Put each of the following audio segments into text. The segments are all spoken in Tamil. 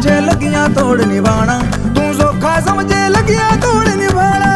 पीछे लगियां तोड़ निभाना, तू सोखा समझे लगियां तोड़ निभाना।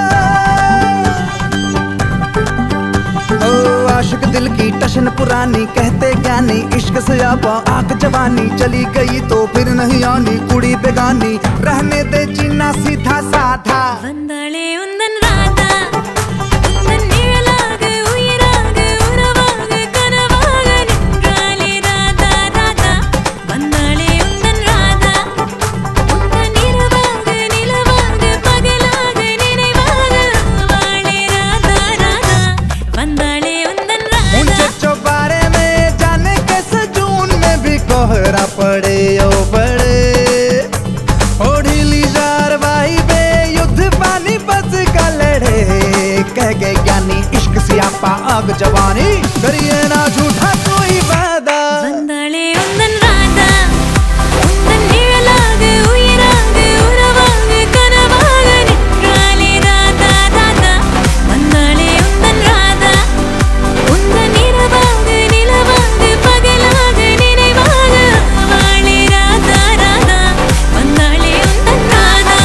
आशिक दिल की टशन पुरानी, कहते ज्ञानी इश्क से आपा आग जवानी। चली गई तो फिर नहीं आनी, कुड़ी बेगानी रहने दे जीना सीधा साधा। वंदले उंदन राधा उंदन निळलाग उयराग उरवाग कनवाग निन्राले राधा राधा। वंदले उंदन राधा उंदन निरवाग निलवाग पगलाग निனைவாக वाले राधा राधा। वंदले उंदन राधा मुझे चौबारे में जाने कैसे जून में भी कोहरा पड़े ओ पड़े। ओ ढीली कारवाई बे युद्ध पानी बच का लड़े। कह गए ज्ञानी इश्क सियापा आग जवानी, करिए ना झूठा कोई वादा। वंदले उंदन राधा उंदन निळलाग उयराग उरवाग कनवाग निन्राले राधा राधा। वंदले उंदन राधा उंदन निरवाग निलवाग पगलाग निனைவாக वाले राधा राधा। वंदले उंदन राधा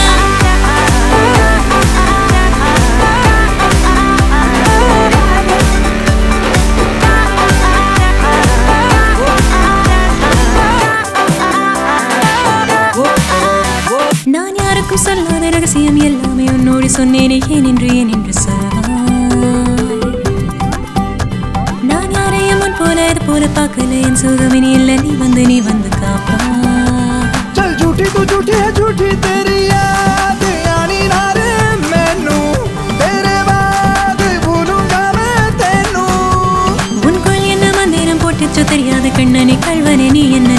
நான் யாருக்கும் சொல்லாத ரகசியம் எல்லாமே உன்னோடு சொன்னேனே, ஏனென்று சொல்லவாய். நான் யாரையும் முன் போல இது போல பார்க்கல, என் சுகமினி இல்லை, நீ வந்து காப்பா। चल झूठी तू झूठी है झूठी तेरी याद आनी ना रे मैनू, तेरे बाद भूलूंगा मैं तेनू। உன்கொள் என்ன மந்திரம் போட்டுச்சோ தெரியாத கண்ணனே, கள்வனே நீ என்ன